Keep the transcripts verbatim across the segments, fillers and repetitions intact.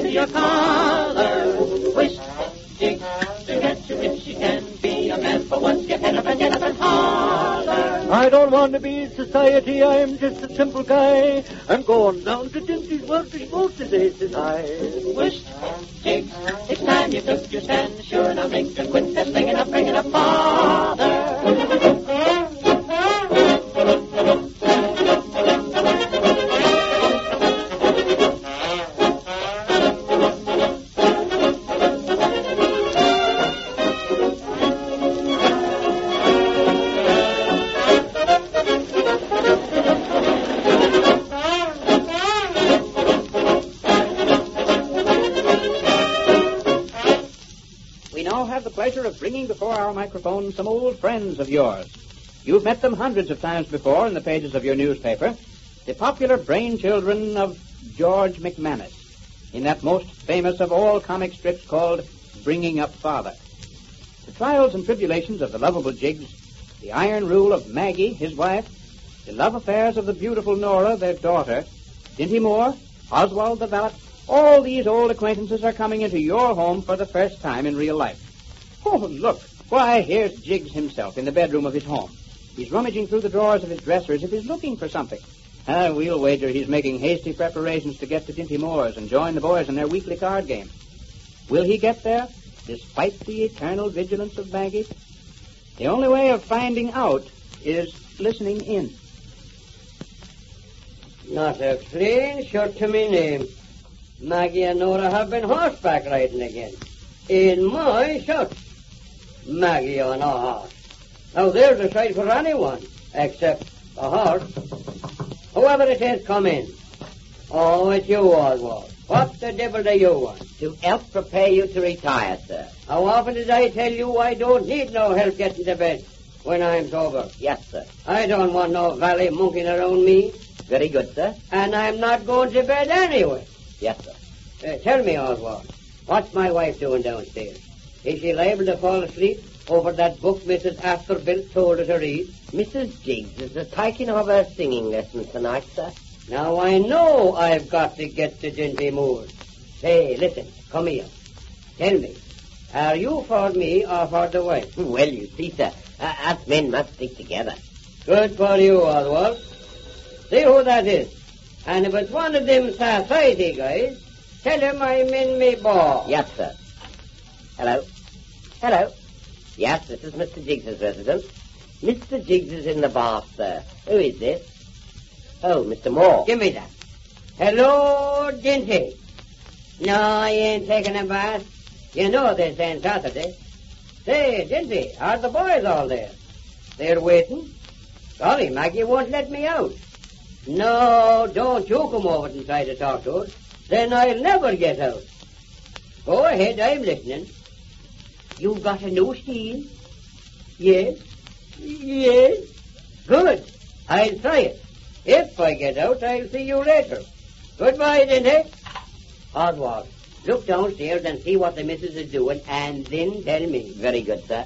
into your collar. Wish, Jiggs, to get you if she can be a man for once. Get up and get up and holler. I don't want to be society, I'm just a simple guy. I'm going down to Dinty's World to smoke today, says I. Wish, Jiggs, it's time you took your stand. Sure, now make a quit that singing up, bringing up father. Of bringing before our microphone some old friends of yours. You've met them hundreds of times before in the pages of your newspaper, the popular brainchildren of George McManus, in that most famous of all comic strips called Bringing Up Father. The trials and tribulations of the lovable Jiggs, the iron rule of Maggie, his wife, the love affairs of the beautiful Nora, their daughter, Dinty Moore, Oswald the valet, all these old acquaintances are coming into your home for the first time in real life. Oh, look. Why, here's Jiggs himself in the bedroom of his home. He's rummaging through the drawers of his dresser as if he's looking for something. Ah, we'll wager he's making hasty preparations to get to Dinty Moore's and join the boys in their weekly card game. Will he get there, despite the eternal vigilance of Maggie? The only way of finding out is listening in. Not a clean shot to me name. Maggie and Nora have been horseback riding again. In my shot. Maggie on a horse. Now there's a sight for anyone, except a horse. Whoever it is, come in. Oh, it's you, Oswald. What the devil do you want? To help prepare you to retire, sir. How often did I tell you I don't need no help getting to bed when I'm sober? Yes, sir. I don't want no valley monkeying around me. Very good, sir. And I'm not going to bed anyway. Yes, sir. Uh, tell me, Oswald, what's my wife doing downstairs? Is she liable to fall asleep over that book Missus Astorbilt told her to read? Missus Jiggs is a taking of her singing lessons tonight, sir. Now I know I've got to get to Dinty Moore's. Say, listen, come here. Tell me, are you for me or for the wife? Well, you see, sir, uh, us men must stick together. Good for you, Oswald. See who that is. And if it's one of them society guys, tell him I'm in me ball. Yes, sir. Hello. Hello. Yes, this is Mister Jiggs's residence. Mister Jiggs is in the bath, sir. Who is this? Oh, Mister Moore. Give me that. Hello, Dinty. No, I ain't taking a bath. You know this ain't Saturday. Say, Dinty, are the boys all there? They're waiting. Sorry, Maggie won't let me out. No, don't you come over and try to talk to us. Then I'll never get out. Go ahead, I'm listening. You got a new steam? Yes. Yes. Good. I'll try it. If I get out, I'll see you later. Goodbye, Dinty. Oswald, look downstairs and see what the missus is doing, and then tell me. Very good, sir.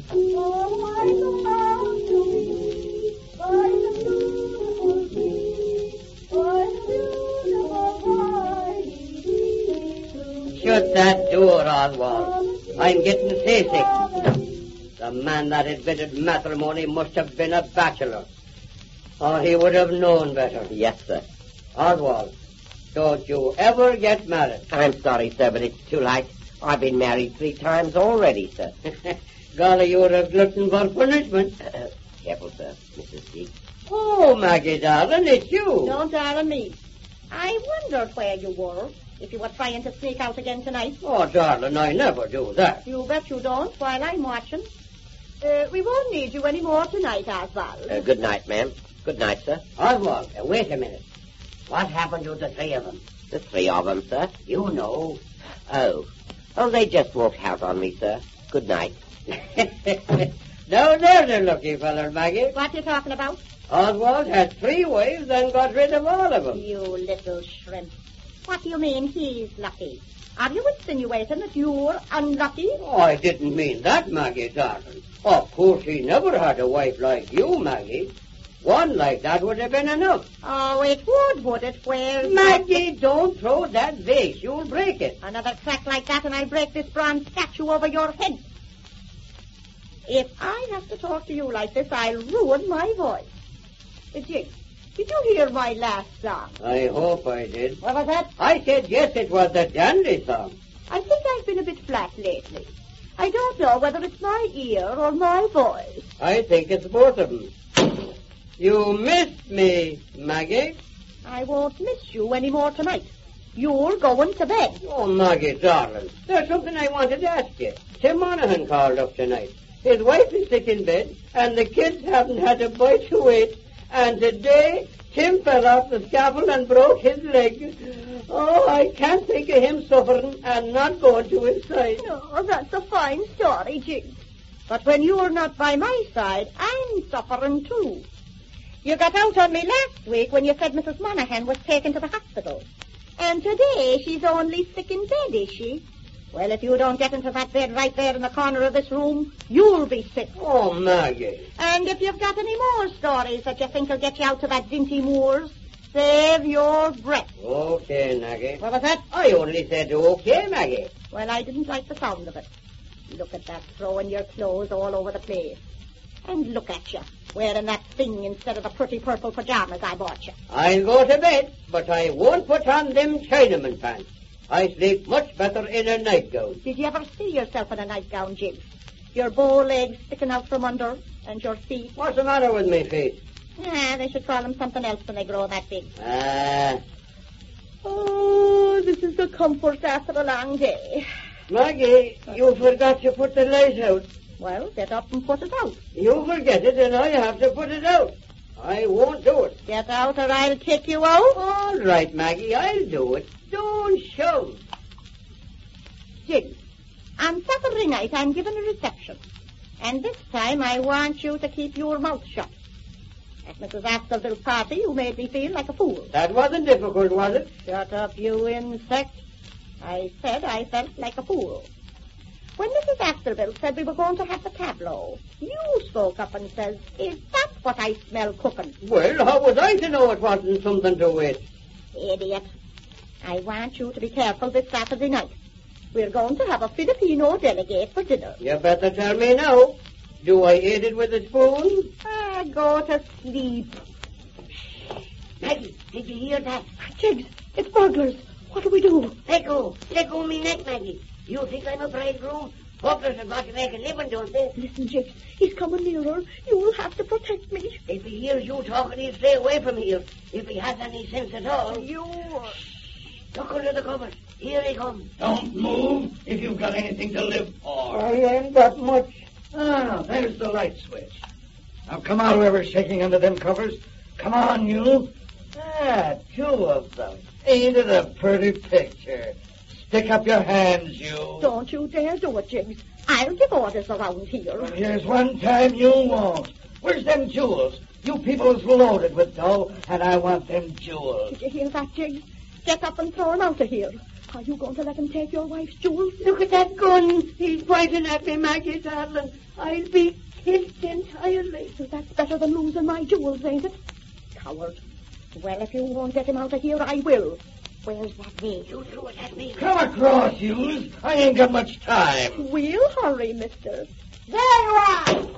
Shut that door, Oswald. I'm getting seasick. The man that invented matrimony must have been a bachelor. Or he would have known better. Yes, sir. Oswald, don't you ever get married. I'm sorry, sir, but it's too late. I've been married three times already, sir. Golly, you're a glutton for punishment. Uh, careful, sir, Missus Jiggs. Oh, Maggie, darling, it's you. Don't darling me. I wondered where you were, if you were trying to sneak out again tonight. Oh, darling, I never do that. You bet you don't, while I'm watching. Uh, we won't need you any more tonight, Oswald. Uh, good night, ma'am. Good night, sir. Oswald, uh, wait a minute. What happened to the three of them? The three of them, sir? You know. Oh. Oh, they just walked out on me, sir. Good night. Now there's a lucky feller, Maggie. What are you talking about? Oswald had three wives and got rid of all of them. You little shrimp. What do you mean he's lucky? Are you insinuating that you're unlucky? Oh, I didn't mean that, Maggie, darling. Of course, he never had a wife like you, Maggie. One like that would have been enough. Oh, it would, would it? Well, Maggie, don't throw that vase. You'll break it. another crack like that and I'll break this bronze statue over your head. If I have to talk to you like this, I'll ruin my voice. Uh, Jig, did you hear my last song? I hope I did. What was that? I said yes, it was the dandy song. I think I've been a bit flat lately. I don't know whether it's my ear or my voice. I think it's both of them. You missed me, Maggie. I won't miss you any more tonight. You're going to bed. Oh, Maggie, darling, there's something I wanted to ask you. Tim Monaghan called up tonight. His wife is sick in bed, and the kids haven't had a bite to eat. And today, Tim fell off the scaffold and broke his leg. Oh, I can't think of him suffering and not going to his side. Oh, that's a fine story, Jig. But when you're not by my side, I'm suffering too. You got out on me last week when you said Missus Monaghan was taken to the hospital. And today she's only sick in bed, is she? Well, if you don't get into that bed right there in the corner of this room, you'll be sick. Oh, Maggie. And if you've got any more stories that you think will get you out to that dinty moors, save your breath. Okay, Maggie. What was that? I only said okay, Maggie. Well, I didn't like the sound of it. Look at that, throwing your clothes all over the place. And look at you, wearing that thing instead of the pretty purple pajamas I bought you. I'll go to bed, but I won't put on them Chinaman pants. I sleep much better in a nightgown. Did you ever see yourself in a nightgown, Jim? Your bow legs sticking out from under, and your feet. What's the matter with me feet? Ah, they should call them something else when they grow that big. Ah. Oh, this is the comfort after a long day. Maggie, you forgot to put the light out. Well, get up and put it out. You forget it, and I have to put it out. I won't do it. Get out or I'll kick you out. All right, Maggie, I'll do it. Don't shout. Jim, on Saturday night I'm giving a reception. And this time I want you to keep your mouth shut. At Missus Astorville's party, you made me feel like a fool. That wasn't difficult, was it? Shut up, you insect. I said I felt like a fool. When Missus Astorville said we were going to have the tableau, you spoke up and says, is that what I smell cooking? Well, how was I to know it wasn't something to eat? Idiot. I want you to be careful this Saturday night. We're going to have a Filipino delegate for dinner. You better tell me now. Do I eat it with a spoon? Ah, go to sleep. Maggie, did you hear that? Jiggs, it's burglars. What do we do? Let go. Let go of me neck, Maggie. You think I'm a bridegroom? Burglars have got to make a living, don't they? Listen, Jiggs, he's coming nearer. You'll have to protect me. If he hears you talking, he'll stay away from here. If he has any sense at all. You... Look under the covers. Here he comes. Don't move if you've got anything to live for. I ain't got much. Ah, there's the light switch. Now come out, whoever's shaking under them covers. Come on, you. Ah, two of them. Ain't it a pretty picture? Stick up your hands, you. Don't you dare do it, Jiggs. I'll give orders around here. Well, here's one time you won't. Where's them jewels? You people's loaded with dough, and I want them jewels. Did you hear that, Jiggs? Get up and throw him out of here. Are you going to let him take your wife's jewels? Look at that gun. He's pointing at me, Maggie, darling. I'll be killed entirely. So that's better than losing my jewels, ain't it? Coward. Well, if you won't get him out of here, I will. Where's that vase? You threw it at me. Come across, yous. I ain't got much time. We'll hurry, mister. There you are.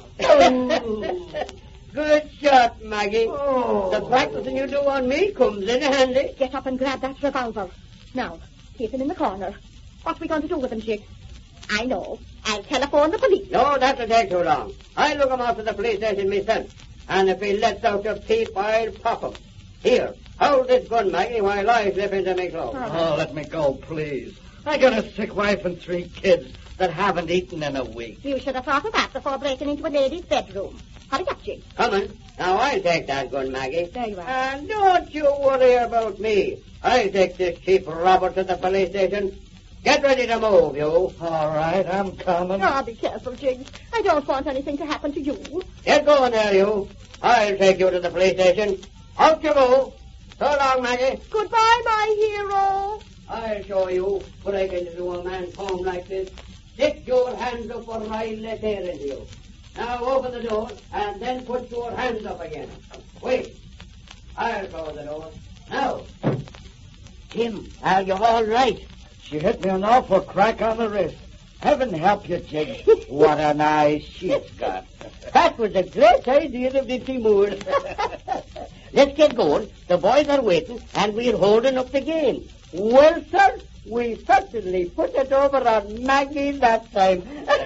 Oh. Good shot, Maggie. Oh. The practicing you do on me comes in handy. Get up and grab that revolver. Now, keep him in the corner. What are we going to do with him, Jig? I know. I'll telephone the police. No, that'll take too long. I'll look him out to the police station myself. And if he lets out a peep, I'll pop him. Here, hold this gun, Maggie, while I slip into my clothes. Oh, let me go, please. I got a sick wife and three kids that haven't eaten in a week. You should have thought of that before breaking into a lady's bedroom. Hurry up, Jig. Coming. Now, I'll take that gun, Maggie. There you are. And don't you worry about me. I'll take this cheap robber to the police station. Get ready to move, you. All right, I'm coming. Oh, be careful, Jiggs. I don't want anything to happen to you. Get going there, you. I'll take you to the police station. Out you go. So long, Maggie. Goodbye, my hero. I'll show you what I can do to a man's home like this. Stick your hands up or I'll let air into you. Now open the door, and then put your hands up again. Wait. I'll close the door. Now. Jim, are you all right? She hit me an awful crack on the wrist. Heaven help you, Jiggs. What an eye she's got. That was a great idea of Dixie Moore. Let's get going. The boys are waiting, and we're holding up the game. Well, sir, we certainly put it over on Maggie that time.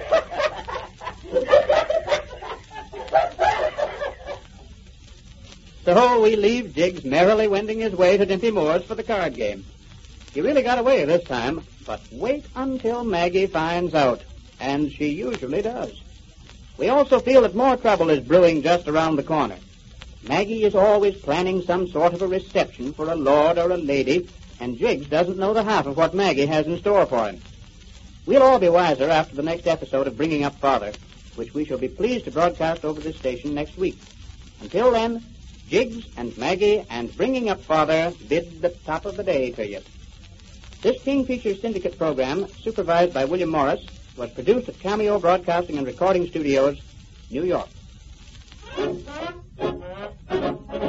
So we leave Jiggs merrily wending his way to Dimpy Moore's for the card game. He really got away this time, but wait until Maggie finds out, and she usually does. We also feel that more trouble is brewing just around the corner. Maggie is always planning some sort of a reception for a lord or a lady, and Jiggs doesn't know the half of what Maggie has in store for him. We'll all be wiser after the next episode of Bringing Up Father, which we shall be pleased to broadcast over this station next week. Until then, Jiggs and Maggie and Bringing Up Father bid the top of the day to you. This King Features Syndicate program, supervised by William Morris, was produced at Cameo Broadcasting and Recording Studios, New York.